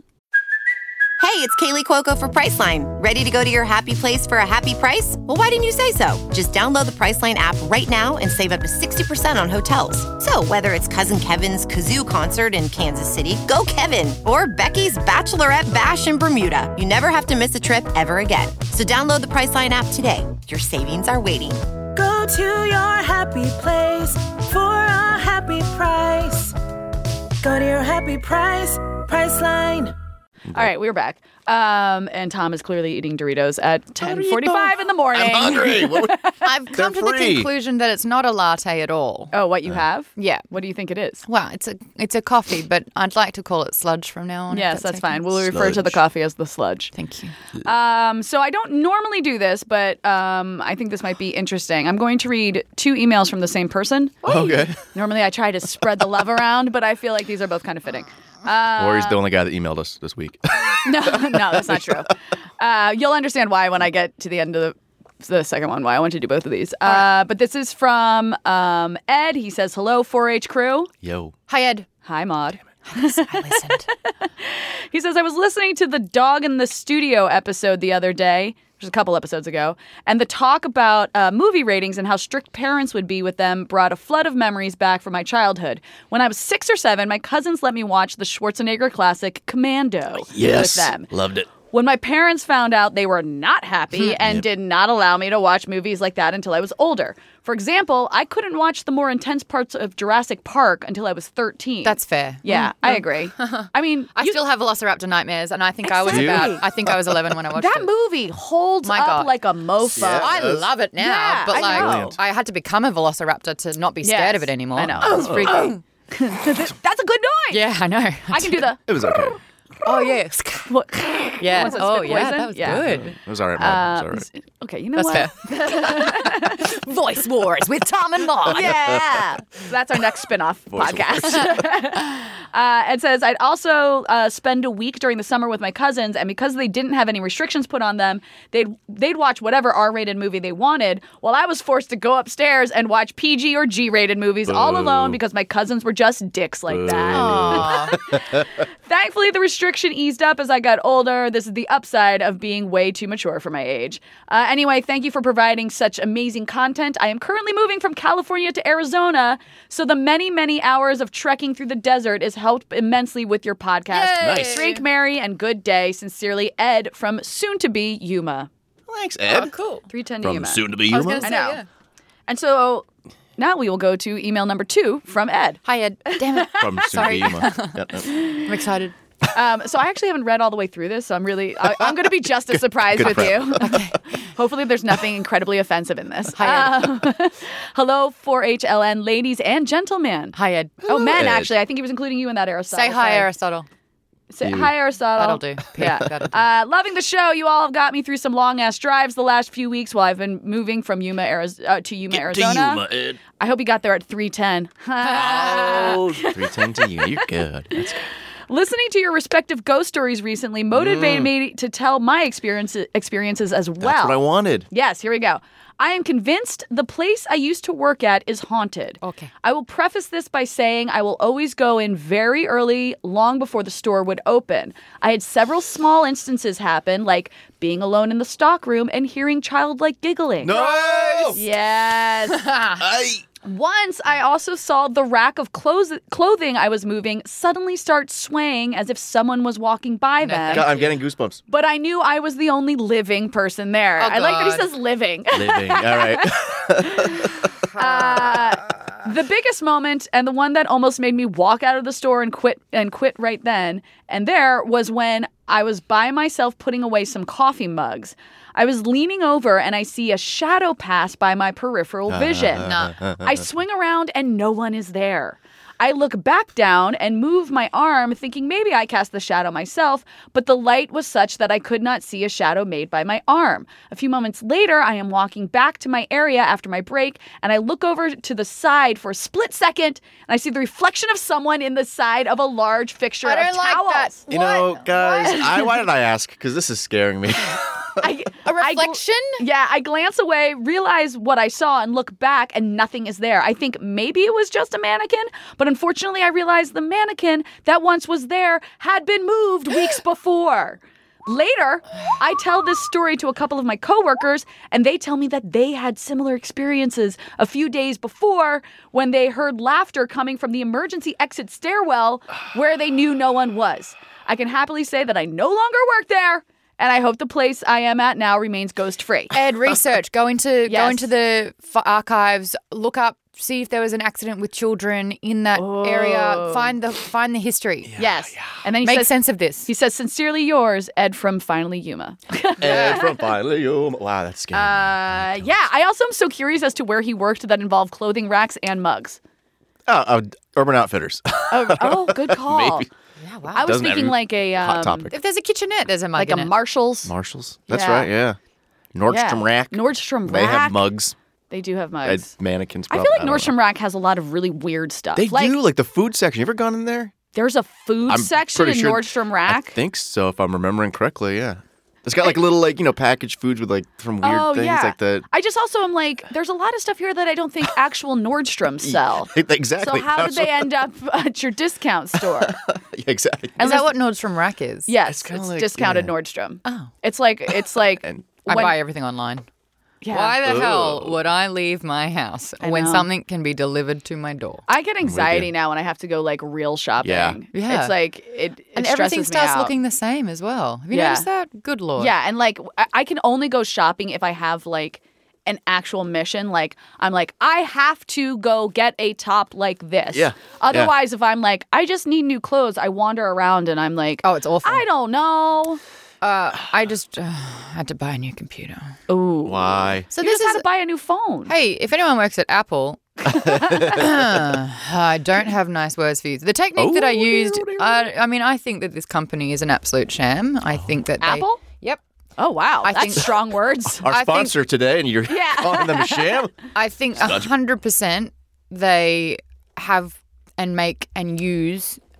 S1: Hey, it's Kaylee Cuoco for Priceline. Ready to go to your happy place for a happy price? Well, why didn't you say so? Just download the Priceline app right now and save up to sixty percent on hotels. So whether it's Cousin Kevin's Kazoo Concert in Kansas City, go Kevin, or Becky's Bachelorette Bash in Bermuda, you never have to miss a trip ever again. So download the Priceline app today. Your savings are waiting.
S5: Go to your happy place for a happy price. Go to your happy price, Priceline.
S4: All right, we're back. Um, and Tom is clearly eating Doritos at ten forty-five in the morning.
S2: I'm hungry. What would-
S3: I've come to the
S2: free.
S3: conclusion that it's not a latte at all.
S4: Oh, what you have?
S3: Yeah.
S4: What do you think it is?
S3: Well, it's a it's a coffee, but I'd like to call it sludge from now on. if
S4: Yes, that's
S3: okay.
S4: fine. We'll refer to the
S2: Sludge.
S4: coffee as the sludge.
S3: Thank you.
S4: Um, so I don't normally do this, but um, I think this might be interesting. I'm going to read two emails from the same person.
S2: Okay.
S4: Normally I try to spread the love around, but I feel like these are both kind of fitting.
S2: or he's the only guy that emailed us this week.
S4: No, no, that's not true. Uh, you'll understand why when I get to the end of the, the second one, why I want to do both of these. Uh, but this is from um, Ed. He says, hello, four H crew.
S2: Yo.
S3: Hi, Ed.
S4: Hi, Maud.
S3: I listened.
S4: He says, I was listening to the Dog in the Studio episode the other day, which was a couple episodes ago, and the talk about uh, movie ratings and how strict parents would be with them brought a flood of memories back from my childhood. When I was six or seven, my cousins let me watch the Schwarzenegger classic Commando
S2: Yes.
S4: with them.
S2: Loved it.
S4: When my parents found out, they were not happy and
S2: Yep.
S4: did not allow me to watch movies like that until I was older. For example, I couldn't watch the more intense parts of Jurassic Park until I was thirteen.
S3: That's fair.
S4: Yeah, I agree. I mean,
S3: I
S4: you-
S3: still have Velociraptor nightmares, and I think I was
S4: Exactly.
S3: about. I think I was eleven when I watched
S4: that
S3: it.
S4: movie holds
S3: My
S4: up
S3: God.
S4: like a mofo.
S2: Yeah.
S3: I
S2: Yes.
S3: love it now,
S4: Yeah,
S3: but
S4: I
S3: like
S4: know.
S3: I had to become a Velociraptor to not be scared
S4: Yes,
S3: of it anymore.
S4: I know.
S3: It was freaky.
S4: That's a good noise.
S3: Yeah, I know.
S4: I can do the.
S2: It was okay.
S3: Oh yeah,
S4: What?
S3: yeah.
S4: What's it,
S3: Oh
S4: spit
S3: yeah,
S4: poison?
S3: that was
S4: Yeah.
S3: good.
S2: It was all right, Mom. It was all right.
S4: Okay, you know
S3: That's
S4: what?
S3: fair. Voice Wars with Tom and Maud.
S4: Yeah. That's our next spin-off podcast. Uh, it says, I'd also uh, spend a week during the summer with my cousins, and because they didn't have any restrictions put on them, they'd they'd watch whatever R-rated movie they wanted, while I was forced to go upstairs and watch P G or G-rated movies
S2: Boo.
S4: all alone because my cousins were just dicks like that.
S3: Aw.
S4: Thankfully, the restriction eased up as I got older. This is the upside of being way too mature for my age. Uh, anyway, thank you for providing such amazing content. I am currently moving from California to Arizona, so the many, many hours of trekking through the desert is helped immensely with your podcast.
S3: Yay.
S2: Nice.
S4: Drink Mary and good day. Sincerely, Ed from soon-to-be Yuma.
S2: Thanks, Ed.
S3: Oh, cool.
S4: three ten to
S2: From
S4: Yuma.
S2: soon to be
S3: I was
S2: Yuma.
S3: gonna
S4: I
S3: say,
S4: know.
S3: yeah.
S4: And so now we will go to email number two from Ed.
S3: Hi, Ed. Damn it.
S2: From soon
S3: Sorry.
S2: to be Yuma. Yep, yep.
S3: I'm excited.
S4: Um, so I actually haven't read all the way through this, so I'm really I, I'm going to be just as surprised
S2: good
S4: with
S2: prep.
S4: you. Okay. Hopefully, there's nothing incredibly offensive in this.
S3: Hi, Ed.
S4: Um, hello, four H L N ladies and gentlemen.
S3: Hi, Ed.
S4: Oh, men,
S2: Ed.
S4: actually, I think he was including you in that, Aristotle.
S3: Say hi,
S4: Sorry.
S3: Aristotle.
S4: Say
S2: You.
S4: hi, Aristotle.
S3: That'll do.
S4: Yeah.
S3: That'll do.
S4: Uh, loving the show. You all have got me through some long ass drives the last few weeks while I've been moving from Yuma, Ariz- uh, to Yuma,
S2: Get to
S4: Arizona.
S2: Yuma, Ed.
S4: I hope you got there at three ten.
S2: Oh, three ten to you. You're good. That's good.
S4: Listening to your respective ghost stories recently motivated me to tell my experiences experiences as well.
S2: Mm. That's what I wanted.
S4: Yes, here we go. I am convinced the place I used to work at is haunted.
S3: Okay.
S4: I will preface this by saying I will always go in very early, long before the store would open. I had several small instances happen, like being alone in the stockroom and hearing childlike giggling.
S2: No!
S4: Yes.
S2: I...
S4: Once, I also saw the rack of clothes- clothing I was moving suddenly start swaying as if someone was walking by
S3: No,
S4: them.
S2: God, I'm getting goosebumps.
S4: But I knew I was the only living person there.
S3: Oh,
S4: I like that he
S3: God.
S4: says living.
S2: Living. All right.
S4: Uh, the biggest moment and the one that almost made me walk out of the store and quit and quit right then and there was when I was by myself putting away some coffee mugs. I was leaning over and I see a shadow pass by my peripheral vision.
S3: Nah.
S4: I swing around and no one is there. I look back down and move my arm, thinking maybe I cast the shadow myself, but the light was such that I could not see a shadow made by my arm. A few moments later, I am walking back to my area after my break, and I look over to the side for a split second, and I see the reflection of someone in the side of a large fixture
S3: I don't
S4: of
S3: like
S4: towels.
S3: that.
S2: You know,
S3: What?
S2: guys,
S3: What?
S2: I, why did I ask? Because this is scaring me.
S4: I,
S3: A
S4: I gl-
S3: reflection?
S4: yeah, I glance away, realize what I saw, and look back, and nothing is there. I think maybe it was just a mannequin, but unfortunately, I realized the mannequin that once was there had been moved weeks before. Later, I tell this story to a couple of my coworkers, and they tell me that they had similar experiences a few days before when they heard laughter coming from the emergency exit stairwell where they knew no one was. I can happily say that I no longer work there, and I hope the place I am at now remains ghost-free.
S3: Ed, research. Go into go
S4: Yes.
S3: into the f- archives. Look up. See if there was an accident with children in that area. Find the find the history.
S4: Yes. And then he
S3: Make
S4: says,
S3: sense of this.
S4: he says, sincerely yours, Ed from Finally Yuma.
S2: Ed from Finally Yuma. Wow, that's scary.
S4: Uh, yeah, I also am so curious as to where he worked that involved clothing racks and mugs.
S2: oh, uh, Urban Outfitters.
S4: Oh, oh good call.
S2: Maybe.
S3: Yeah, wow.
S4: I was
S2: Doesn't
S4: thinking
S2: have-
S4: like a
S2: Hot
S4: um,
S2: topic.
S3: If there's a kitchenette, there's a mug
S4: like
S3: in
S4: a
S3: it.
S4: Marshalls.
S2: Marshalls. That's
S4: Yeah.
S2: right, yeah. Nordstrom
S4: Yeah.
S2: Rack.
S4: Nordstrom
S2: They
S4: Rack.
S2: have mugs.
S4: They do have
S2: Uh,
S4: mugs.
S2: mannequins.
S4: I feel
S2: probably.
S4: like
S2: don't know.
S4: Nordstrom Rack has a lot of really weird stuff.
S2: They
S4: like,
S2: do, like the food section. You ever gone in there?
S4: There's a food
S2: I'm
S4: section
S2: pretty
S4: in
S2: sure-
S4: Nordstrom
S2: I
S4: Rack.
S2: think so, if I'm remembering correctly, yeah. It's got like little, like, you know, packaged foods with like some weird
S4: oh
S2: things,
S4: yeah.
S2: like the.
S4: I just also am like, there's a lot of stuff here that I don't think actual Nordstrom sell.
S2: Exactly.
S4: So how did
S2: That's
S4: they
S2: what-
S4: end up at your discount store?
S2: Yeah, exactly.
S3: Is that what Nordstrom Rack is?
S4: Yes,
S2: It's
S4: it's,
S2: kinda like-
S4: discounted
S2: yeah.
S4: Nordstrom.
S3: Oh.
S4: It's like it's like
S2: And-
S3: I
S4: when-
S3: buy everything online.
S4: yeah.
S3: Why the hell
S2: Ugh.
S3: would I leave my house
S4: I
S3: when
S4: know.
S3: something can be delivered to my door?
S4: I get anxiety now when I have to go like real shopping.
S2: Yeah.
S3: Yeah.
S4: It's like it, it
S3: And
S4: stresses
S3: everything
S4: me
S3: starts
S4: out.
S3: looking the same as well. Have you
S4: Yeah.
S3: noticed that? Good Lord.
S4: Yeah, and like I- I can only go shopping if I have like an actual mission. Like I'm like I have to go get a top like this.
S2: Yeah.
S4: Otherwise, if I'm like I just need new clothes, I wander around and I'm like,
S3: Oh, it's awful.
S4: I don't know.
S3: Uh, I just uh, had to buy a new computer.
S4: Ooh.
S2: Why?
S3: So
S4: You
S3: this
S4: just had
S3: is
S4: to buy a new phone.
S3: hey, if anyone works at Apple, I don't have nice words for you. The technique that I
S2: Oh,
S3: used,
S2: dear, dear.
S3: I, I mean, I think that this company is an absolute sham. I think that they,
S4: Apple?
S3: Yep.
S4: Oh wow,
S3: I
S4: that's
S3: think-
S4: strong words.
S2: Our
S3: I think-
S2: sponsor today, and you're
S4: Yeah.
S2: calling them a sham?
S3: I think a hundred percent they have and make and use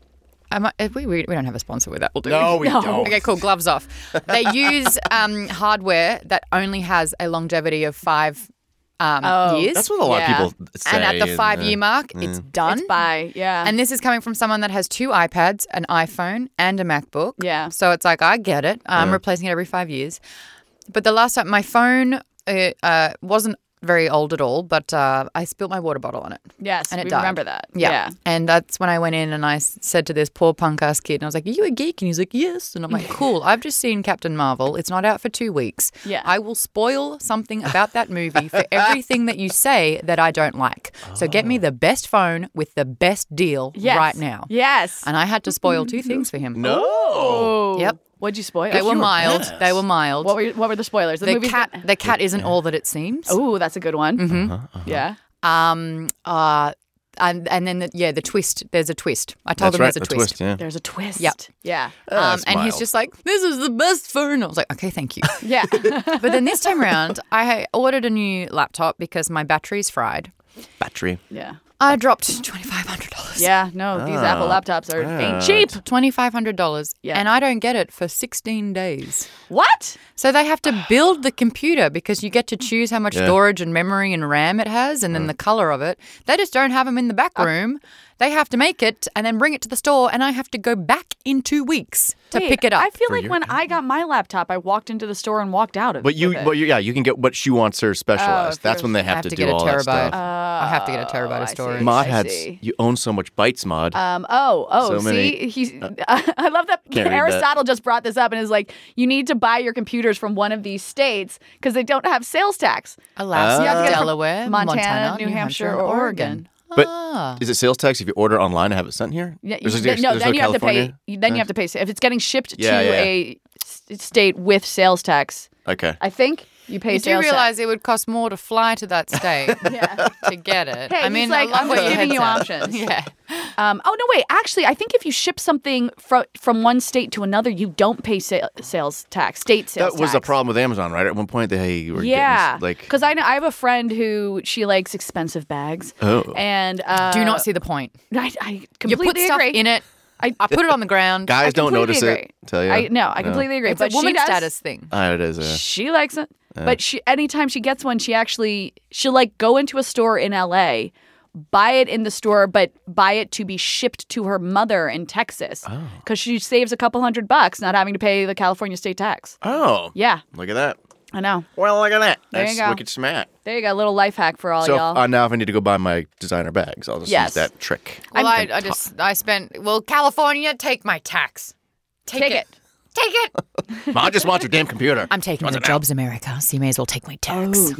S3: Am I, we, we we don't have a sponsor with Apple, do
S2: No,
S3: we?
S2: we No. don't.
S3: Okay, cool. Gloves off. They use um, hardware that only has a longevity of five um,
S4: Oh,
S3: years.
S2: That's what a lot
S4: Yeah.
S2: of people say.
S3: and at the five-year
S2: uh,
S3: mark, it's done.
S4: It's by, yeah.
S3: And this is coming from someone that has two iPads, an iPhone, and a MacBook.
S4: Yeah.
S3: So it's like, I get it. I'm
S2: Yeah.
S3: replacing it every five years. But the last time, my phone uh, uh, wasn't very old at all, but uh, I spilled my water bottle on it.
S4: yes,
S3: and it
S4: we
S3: died.
S4: remember that.
S3: Yeah.
S4: Yeah.
S3: And that's when I went in and I s- said to this poor punk ass kid, and I was like, "Are you a geek?" And he's like, "Yes." And I'm like, "Cool. I've just seen Captain Marvel. It's not out for two weeks.
S4: Yeah.
S3: I will spoil something about that movie for everything that you say that I don't like. So get me the best phone with the best deal
S4: Yes.
S3: right now."
S4: Yes.
S3: And I had to spoil two things for him.
S2: No.
S4: Oh.
S3: Yep.
S4: What'd you spoil?
S3: They were
S2: you were
S3: mild.
S2: badass.
S3: They were mild.
S4: What were what were the spoilers? The,
S3: the
S4: movie's
S3: cat?
S4: been-
S3: The cat isn't all that it seems.
S4: Oh, that's a good one.
S3: Mm-hmm.
S4: Yeah.
S3: Um. Uh. And and then the, yeah, the twist. There's a twist. I told
S2: That's
S3: him
S2: right.
S3: there's a
S2: the
S3: twist.
S2: twist. Yeah.
S4: There's a twist.
S3: Yep.
S4: Yeah.
S3: Um,
S2: That's
S3: and he's
S2: mild.
S3: just like, "This is the best phone." I was like, "Okay, thank you."
S4: Yeah.
S3: But then this time around, I ordered a new laptop because my battery's fried.
S2: Battery.
S4: yeah.
S3: I dropped twenty five hundred dollars.
S4: Yeah. No, these Apple laptops are ain't cheap.
S3: Twenty five hundred dollars.
S4: Yeah.
S3: And I don't get it for sixteen days.
S4: What?
S3: So they have to build the computer because you get to choose how much
S2: Yeah.
S3: storage and memory and RAM it has and then the color of it. They just don't have them in the back room. They have to make it and then bring it to the store, and I have to go back in two weeks to
S4: Wait,
S3: pick it up.
S4: I feel
S2: For
S4: like
S2: your
S4: when I got my laptop, I walked into the store and walked out of
S2: But you,
S4: with it.
S2: but you, yeah, you can get what she wants her specialized.
S4: if
S2: That's when they
S3: I
S2: have,
S3: have
S2: to,
S3: to
S2: do
S3: get a
S2: all that
S3: terabyte.
S2: stuff.
S3: I have to get a terabyte
S4: I
S3: of
S4: see.
S3: storage.
S2: Mod
S4: I
S2: had
S4: see.
S2: you own so much bytes, Mod.
S4: Um. Oh. Oh.
S2: So
S4: see,
S2: many-
S4: he's. I love that
S2: Can't read that.
S4: Aristotle just brought this up and is like, you need to buy your computers from one of these states because they don't have sales tax.
S3: Alaska,
S2: You have to get it from
S3: Delaware,
S4: Montana, New Hampshire, or Oregon.
S2: But
S3: Ah.
S2: is it sales tax if you order online and have it sent here?
S4: Yeah.
S2: Or is
S4: you-
S2: there-
S4: no.
S2: there's
S4: Then you have to pay.
S2: California
S4: Then you have
S2: tax?
S4: to pay. If it's getting shipped
S2: Yeah,
S4: to
S2: yeah.
S4: a s- state with sales tax,
S2: Okay.
S4: I think you pay
S3: You do
S4: sales
S3: realize
S4: tax.
S3: it would cost more to fly to that state
S4: Yeah.
S3: to get it.
S4: Hey,
S3: I
S4: he's
S3: mean,
S4: like,
S3: I love
S4: I'm
S3: where
S4: just
S3: your
S4: giving you
S3: head's at.
S4: options.
S3: Yeah.
S4: Um, oh no, wait. Actually, I think if you ship something fro- from one state to another, you don't pay sa- sales tax, state sales.
S2: That was the
S4: tax.
S2: problem with Amazon, right? At one point, they were
S4: Yeah,
S2: getting, like,
S4: because I know I have a friend who she likes expensive bags.
S2: Oh.
S4: and uh,
S3: Do not see the point.
S4: I, I
S3: You
S4: completely
S3: put stuff
S4: agree.
S3: in it. I, I put it on the ground.
S2: guys
S4: I
S2: don't
S4: completely
S2: notice
S4: agree.
S2: it. Tell you.
S4: I no, I completely agree.
S3: It's
S4: but
S3: a woman
S4: she does.
S3: status thing.
S2: Ah, it is. Uh,
S4: She likes it, but she anytime she gets one, she actually she'll like go into a store in L A, buy it in the store, but buy it to be shipped to her mother in Texas because she saves a couple hundred bucks not having to pay the California state tax.
S2: oh.
S4: Yeah,
S2: Look at that.
S4: I know.
S2: Well, look at that.
S4: There you
S2: That's
S4: go.
S2: wicked smart.
S4: There you go, a little life hack for all
S2: So
S4: y'all.
S2: uh, now if I need to go buy my designer bags, I'll just
S4: Yes.
S2: use that trick.
S3: Well, I, I just I spent. Well, California, take my tax. Take,
S4: Take
S3: it.
S4: it.
S3: Take it.
S2: I just want your damn computer.
S3: I'm taking the jobs, America. So you may as well take my tax.
S4: Oh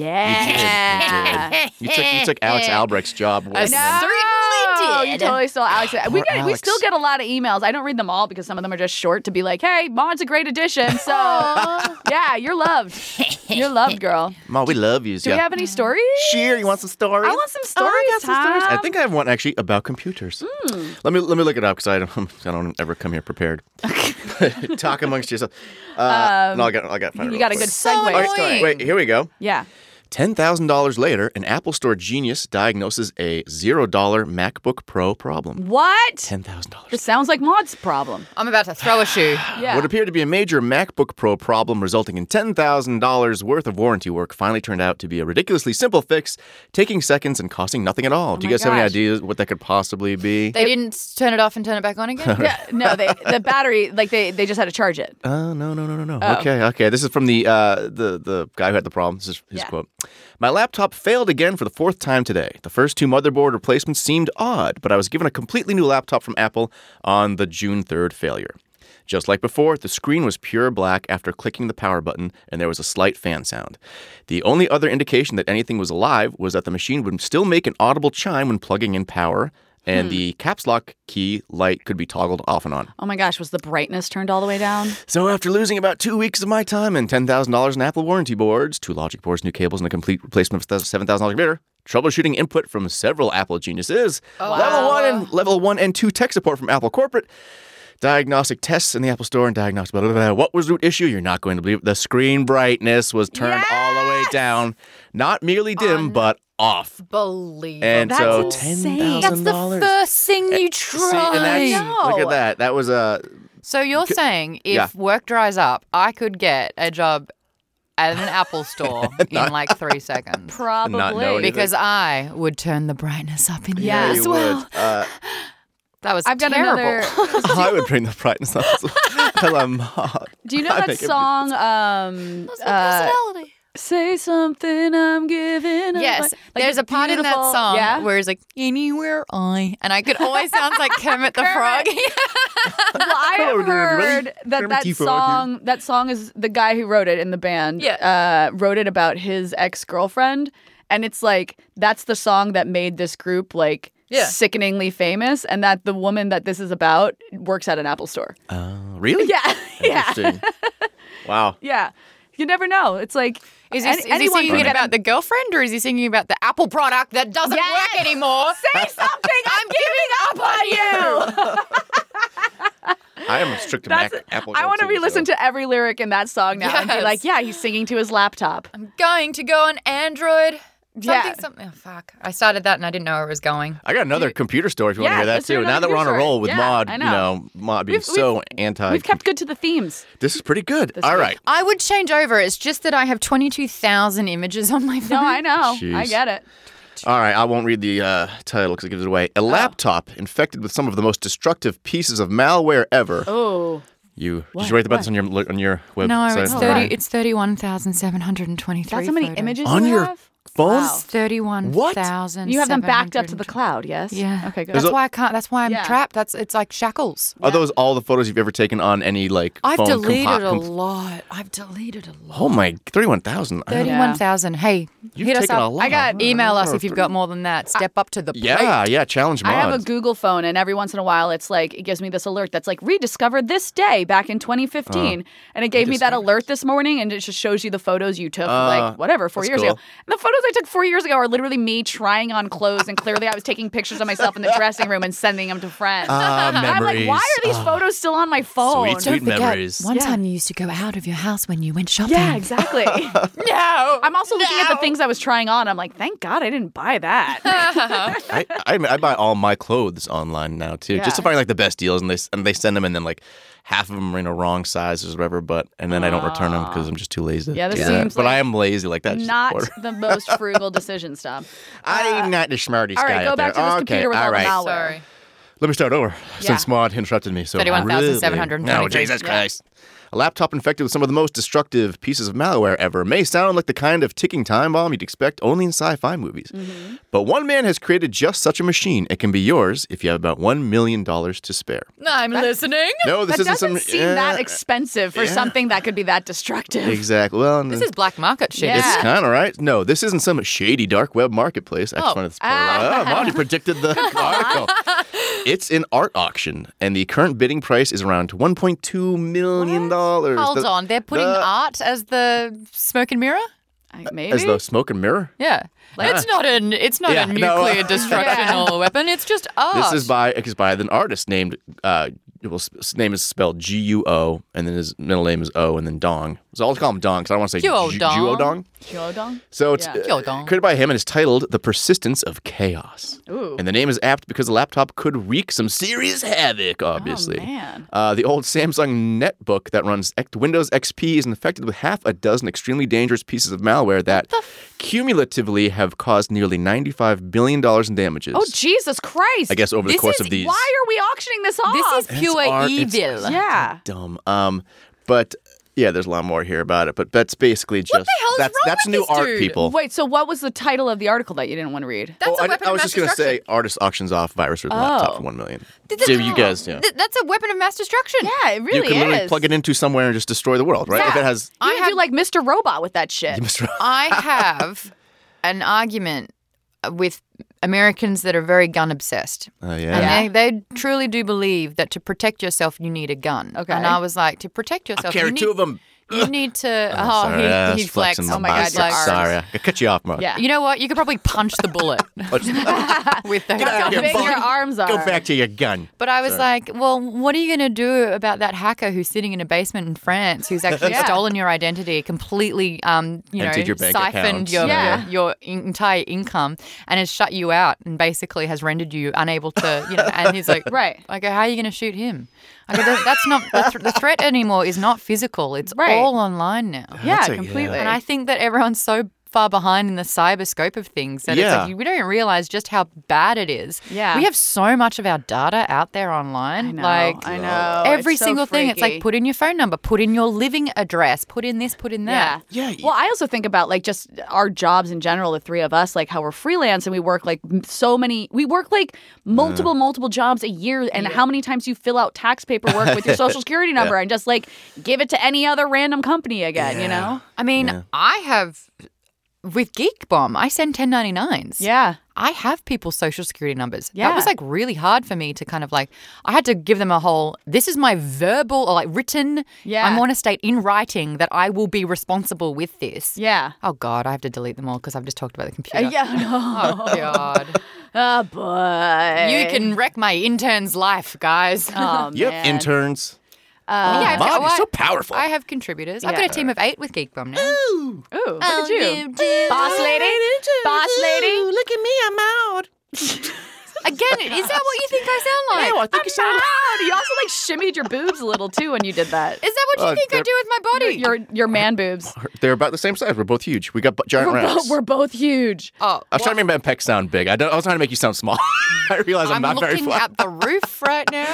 S4: yeah.
S2: You took you took Alex Albrecht's job.
S3: I
S2: with-
S3: know.
S4: Oh, you totally stole Alex. We
S2: Poor
S4: get, we
S2: Alex.
S4: still get a lot of emails. I don't read them all because some of them are just short to be like, "Hey, Maud's a great addition." So yeah, you're loved. You're loved, girl.
S2: Ma, we love you.
S4: Do we have any stories?
S2: Cheer, you want some stories?
S4: I want some stories.
S2: Oh, I got some stories. I
S4: Tom.
S2: think I have one actually about computers. Let me let me look it up because I don't I don't ever come here prepared. Talk amongst yourself. Uh, no, I got I got. to find it
S4: You
S2: real
S4: got a
S2: quick.
S4: good segue
S3: annoying.
S4: story.
S2: Wait, here we go.
S4: Yeah.
S2: ten thousand dollars later, an Apple Store genius diagnoses a zero dollar MacBook Pro problem.
S4: What?
S2: ten thousand dollars.
S4: This sounds like Maud's problem.
S3: I'm about to throw a shoe.
S4: Yeah.
S2: What appeared to be a major MacBook Pro problem resulting in ten thousand dollars worth of warranty work finally turned out to be a ridiculously simple fix, taking seconds and costing nothing at all. Do you
S4: my
S2: guys have any
S4: gosh.
S2: ideas what that could possibly be?
S3: They didn't turn it off and turn it back on again.
S4: Yeah, no, they, the battery, like they, they just had to charge it.
S2: Uh, no, no, no, no, no.
S4: Oh.
S2: Okay, okay. This is from the uh, the the guy who had the problem. This is his
S4: Yeah.
S2: quote. My laptop failed again for the fourth time today. The first two motherboard replacements seemed odd, but I was given a completely new laptop from Apple on the June third failure. Just like before, the screen was pure black after clicking the power button, and there was a slight fan sound. The only other indication that anything was alive was that the machine would still make an audible chime when plugging in power, and
S4: Hmm.
S2: the caps lock key light could be toggled off and on.
S4: Oh my gosh, was the brightness turned all the way down?
S2: So after losing about two weeks of my time and ten thousand dollars in Apple warranty boards, two logic boards, new cables, and a complete replacement of seven thousand dollars computer, troubleshooting input from several Apple geniuses, level one and level one and two tech support from Apple corporate, diagnostic tests in the Apple Store, and diagnostic blah, blah, blah. What was the root issue? You're not going to believe it. The screen brightness was turned all the way down. Not merely dim, but off.
S3: Believe
S2: And
S4: That's
S2: so
S4: insane.
S2: ten
S3: That's
S2: thousand
S3: the
S2: dollars.
S3: first thing you try.
S2: See, and that's,
S4: No.
S2: look at that. That was a.
S3: So you're saying if
S2: yeah.
S3: work dries up, I could get a job at an Apple store in like three seconds
S4: Probably.
S2: Not knowing it.
S3: because I would turn the brightness up in
S4: Yeah,
S3: here
S2: you
S3: as well.
S2: would. Uh,
S3: That was
S4: I've got
S3: terrible.
S4: another.
S2: I would bring the brightness up as well. Till I'm hot.
S4: Do you know
S2: I
S4: that
S2: think it'd be-
S4: song? Um, uh, Say something, I'm giving up.
S3: Yes,
S4: Like
S3: there's
S4: it's
S3: a part in that
S4: beautiful-
S3: song
S4: Yeah?
S3: where it's like anywhere I, and I could always sound like Kermit the Frog.
S4: Well, I have
S2: Oh,
S4: heard that
S2: Kermit
S4: that
S2: the Frog.
S4: song, that song is the guy who wrote it in the band.
S3: Yeah.
S4: uh, wrote it about his ex girlfriend, and it's like that's the song that made this group like
S3: Yeah.
S4: sickeningly famous, and that the woman that this is about works at an Apple store.
S2: Oh, really?
S4: Yeah, yeah,
S2: Interesting. Wow.
S4: yeah. You never know. It's like
S3: Is he,
S4: any-
S3: is he
S4: anyone
S3: singing
S4: can get
S3: about the girlfriend or is he singing about the Apple product that doesn't
S4: Yes!
S3: work anymore?
S4: Say something. I'm giving up on you.
S2: I am a strict Mac
S4: That's,
S2: Apple.
S4: I want to
S2: guy, too,
S4: re-listen
S2: so.
S4: to every lyric in that song now and be
S3: Yes.
S4: like, yeah, he's singing to his laptop.
S3: I'm going to go on Android. Something,
S4: Yeah.
S3: something. Oh, fuck. I started that and I didn't know where it was going.
S2: I got another computer story if you
S4: Yeah,
S2: want to hear that
S4: let's do
S2: too. Now
S4: another
S2: that we're on a
S4: computer
S2: roll
S4: story.
S2: with
S4: Yeah,
S2: Maud,
S4: I
S2: you
S4: know.
S2: know, Maud being
S4: We've-
S2: so
S4: we've-
S2: anti.
S4: We've kept good to the themes.
S2: This is pretty good.
S4: This
S2: All
S4: is
S2: right.
S3: I would change over. It's just that I have twenty-two thousand images on my phone.
S4: No, I know. I
S2: Jeez.
S4: get it.
S2: All right, I won't read the uh, title because it gives it away.
S4: Oh.
S2: A laptop infected with some of the most destructive pieces of malware ever.
S4: Oh.
S2: You
S4: What?
S2: did you write about
S4: What?
S2: this on your on your website?
S3: No, it's
S4: Oh,
S3: thirty.
S4: right.
S3: It's thirty-one thousand seven hundred and twenty-three.
S4: That's how many
S3: photos.
S4: images
S2: On
S4: you
S2: your
S4: have?
S2: phone?
S4: Wow.
S3: Thirty-one thousand.
S4: You have them backed up to the cloud, yes?
S3: Yeah.
S4: Okay, good.
S3: That's
S2: There's a-
S3: why I can't. That's why I'm
S4: Yeah.
S3: trapped. That's it's like shackles.
S2: Are those all the photos you've ever taken on any like
S3: I've
S2: phone
S3: deleted
S2: compo-
S3: a
S2: comp-
S3: lot. I've deleted a lot.
S2: Oh my, thirty-one thousand.
S3: Thirty-one thousand. Hey,
S2: You've
S3: hit us
S2: taken
S3: up.
S2: a lot.
S3: I got email us
S2: Oh,
S3: if you've got more than that. Step up to the plate.
S2: Yeah, yeah. Challenge
S4: I
S2: Maud.
S4: have a Google phone, and every once in a while, it's like it gives me this alert that's like rediscovered this day back in twenty fifteen, and it gave me that alert this morning, and it just shows you the photos you took
S2: Uh,
S4: like whatever four
S2: that's
S4: years
S2: cool.
S4: ago. And the photos I took four years ago are literally me trying on clothes, and clearly I was taking pictures of myself in the dressing room and sending them to friends.
S2: Ah,
S4: And I'm like, why are these
S2: memories.
S4: photos still on my phone?
S2: Sweet, sweet memories.
S3: One
S4: Yeah.
S3: time you used to go out of your house when you went shopping.
S4: Yeah, exactly.
S3: No.
S4: I'm also looking at the things I was trying on. I'm like, thank God I didn't buy that.
S2: I, I I buy all my clothes online now too, just to
S4: Yeah.
S2: find like the best deals, and they and they send them, and then like half of them are in a wrong sizes or whatever, but and then I don't return them because I'm just too lazy.
S4: Yeah,
S2: to
S4: this
S2: do that.
S4: seems
S2: But
S4: like
S2: I am lazy like that. just
S4: Not
S2: order.
S4: the most frugal decision, Stop.
S2: I'm not the smartest
S4: All
S2: guy
S4: right, go
S2: out
S4: back
S2: there.
S4: to this
S2: okay,
S4: computer with
S2: all
S4: all the
S2: right.
S4: malware.
S3: Sorry.
S2: Let me start over since
S4: Yeah.
S2: Maud interrupted me. So
S3: thirty-one thousand seven hundred
S2: really- No,
S3: twenty-three.
S2: Jesus
S4: Yeah.
S2: Christ. A laptop infected with some of the most destructive pieces of malware ever may sound like the kind of ticking time bomb you'd expect only in sci-fi movies.
S4: Mm-hmm.
S2: But one man has created just such a machine. It can be yours if you have about one million dollars to spare.
S3: I'm listening.
S2: No, this
S4: That
S2: isn't
S4: doesn't
S2: some.
S4: seem
S2: uh,
S4: that expensive for
S2: yeah.
S4: something that could be that destructive.
S2: Exactly. Well,
S3: This is black market shit.
S4: Yeah.
S2: It's kind of right. No, this isn't some shady dark web marketplace. I just
S3: Oh.
S2: wanted to ah. oh, Monty predicted the article. It's an art auction, and the current bidding price is around one point two million dollars.
S3: Hold
S2: The-
S3: on. They're putting
S2: the-
S3: art as the smoke and mirror?
S4: I- Maybe.
S2: as the smoke and mirror.
S3: Yeah. It's not an it's not
S2: Yeah,
S3: a
S2: no.
S3: nuclear destructional weapon. It's just art.
S2: This is by it's by an artist named uh, well, his name is spelled G U O, and then his middle name is O, and then Dong. So I'll call him Dong because I don't want to say
S3: Gyodong.
S2: Ju- Gyodong.
S4: Gyodong?
S2: So it's
S4: Yeah.
S2: uh,
S3: Gyodong.
S2: created by him and is titled "The Persistence of Chaos."
S4: Ooh.
S2: And the name is apt because the laptop could wreak some serious havoc. Obviously,
S4: Oh, man.
S2: Uh, the old Samsung netbook that runs X- Windows X P is infected with half a dozen extremely dangerous pieces of malware that cumulatively have caused nearly ninety-five billion dollars in damages.
S4: Oh, Jesus Christ.
S2: I guess over the
S3: This
S2: course
S3: is-
S2: of these.
S4: Why are we auctioning this off?
S3: This is
S2: It's
S3: pure
S2: art, it's-
S3: evil.
S4: Yeah.
S2: dumb. Um, but yeah, there's a lot more here about it. But that's basically just
S3: the hell is
S2: that's
S3: wrong
S2: that's
S3: with
S2: new
S3: this
S2: art,
S3: dude?
S2: people.
S4: Wait, so what was the title of the article that you didn't want to read?
S3: That's
S2: Oh,
S3: a
S2: I,
S3: weapon
S2: I was
S3: of
S2: just
S3: mass
S2: gonna say
S3: destruction.
S2: artist auctions off virus ridden
S4: Oh.
S2: laptop for one million.
S3: Th-
S2: So
S3: th-
S2: you guys, yeah.
S3: th- That's a weapon of mass destruction.
S4: Yeah, it really
S2: you can
S4: is.
S2: literally plug it into somewhere and just destroy the world, right? If
S4: Yeah.
S2: it has
S4: You
S3: I
S4: can
S3: have-
S4: do like Mister Robot with that shit.
S3: I have an argument with Americans that are very gun obsessed.
S2: Oh yeah.
S3: And they, they truly do believe that to protect yourself, you need a gun.
S4: Okay.
S3: And I was like, to protect yourself,
S2: carry
S3: you need,
S2: two of 'em.
S3: You need to. Oh,
S2: Sorry, yeah,
S3: he,
S2: it's
S3: he flexed.
S2: flexing
S3: Oh my god,
S2: biceps.
S3: your arms.
S2: Sorry, I cut you off, Mark.
S4: Yeah.
S3: You know what? You could probably punch the bullet with those
S2: out of
S3: guns.
S2: here,
S4: Big
S2: Bullet.
S4: your arms are.
S2: Go back to your gun.
S3: But I was like, well, what are you going to do about that hacker who's sitting in a basement in France who's actually
S4: Yeah.
S3: stolen your identity, completely, um, you
S2: Emptied
S3: know,
S2: your bank
S3: siphoned
S2: accounts.
S3: your,
S4: Yeah.
S3: your your in- entire income and has shut you out and basically has rendered you unable to, you know, and he's like,
S4: Right.
S3: I go, how are you going to shoot him? I go, "That- that's not, the, th- the threat anymore is not physical. It's
S4: Right.
S3: all online now.
S4: Yeah,
S2: That's a-
S4: completely.
S3: And I think that everyone's so far behind in the cyber scope of things that
S2: Yeah.
S3: it's like we don't realize just how bad it is.
S4: Yeah.
S3: We have so much of our data out there online.
S4: I know.
S3: Like
S4: I know.
S3: every
S4: It's so
S3: single thing. It's like
S4: freaky.
S3: put in your phone number, put in your living address, put in this, put in that.
S4: Yeah.
S2: Yeah.
S4: Well, I also think about like just our jobs in general, the three of us, like how we're freelance and we work like m- so many, we work like multiple, multiple jobs a year. And how many times you fill out tax paperwork with your social security number and just like give it to any other random company again, you know?
S3: I mean, I have with Geek Bomb, I send ten ninety-nines.
S4: Yeah.
S3: I have people's social security numbers.
S4: Yeah.
S3: That was like really hard for me to kind of like, I had to give them a whole, this is my verbal or like written,
S4: Yeah.
S3: I want to state in writing that I will be responsible with this.
S4: Yeah.
S3: Oh God, I have to delete them all because I've just talked about the computer.
S4: Yeah. No.
S3: Oh God.
S4: Oh, boy.
S3: You can wreck my intern's life, guys.
S4: Oh,
S2: You have
S4: man.
S2: interns.
S4: Uh,
S3: yeah, I've-
S2: Mom,
S3: oh,
S2: you're so
S3: I-
S2: powerful.
S3: I have contributors. I've
S4: Yeah.
S3: got a team of eight with Geek Bomb now.
S4: Ooh, look at you. Boss lady. Boss lady.
S2: Look at me, I'm out.
S3: Again, is that what you think I sound like?
S2: I think you sound
S4: Proud. You also like shimmied your boobs a little too when you did that.
S3: Is that what you
S2: Uh,
S3: think I
S2: they're-
S3: do with my body?
S4: Your your man boobs.
S2: They're about the same size. We're both huge. We got bu- giant
S4: We're, bo-
S2: rounds.
S4: we're both huge.
S3: oh,
S2: I was trying to make my pecs sound big. I, don't, I was trying to make you sound small. I realize I'm,
S3: I'm
S2: not very
S3: looking
S2: flat.
S3: at the roof right now.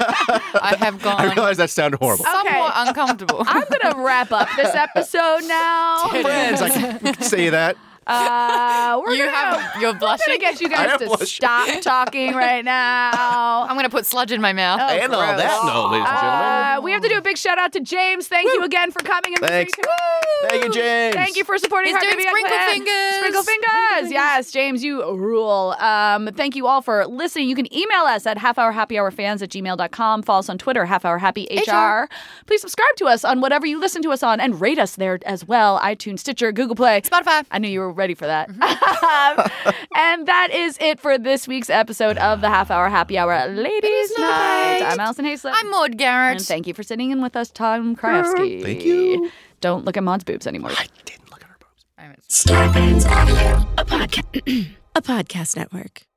S3: I have gone
S2: I realize that sounded horrible.
S3: somewhat
S4: Okay.
S3: uncomfortable.
S4: I'm gonna wrap up this episode now.
S2: Friends, I can, we can say that.
S4: Uh, we're
S3: you
S4: gonna,
S3: have you're
S4: we're gonna
S3: blushing.
S4: get you
S2: I
S4: guys
S2: am
S4: to
S2: blushing.
S4: stop talking right now.
S3: I'm gonna put sludge in my mouth.
S4: Oh,
S2: and all
S4: gross.
S2: that, no, ladies and gentlemen.
S4: Uh, we have to do a big shout out to James. Thank you again for coming in. this
S2: Thanks.
S4: week.
S2: Thank you, James.
S4: Thank you for supporting
S3: He's
S4: Heart
S3: doing
S4: Baby
S3: sprinkle
S4: Eggplant.
S3: fingers.
S4: Sprinkle fingers. Yes, James, you rule. Um, thank you all for listening. You can email us at halfhourhappyhourfans at gmail dot com. Follow us on Twitter, halfhourhappyhr. Please subscribe to us on whatever you listen to us on and rate us there as well. iTunes, Stitcher, Google Play.
S3: Spotify.
S4: I knew you were ready for that. And that is it for this week's episode of the Half Hour Happy Hour Ladies Night. I'm Allison Hayslip.
S3: I'm Maud Garrett.
S4: And thank you for sitting in with us, Tom Krajewski.
S2: Thank you.
S4: Don't look at Maud's boobs anymore.
S2: I didn't look at her boobs.
S5: Starbane's Audio, a, podca- a podcast network.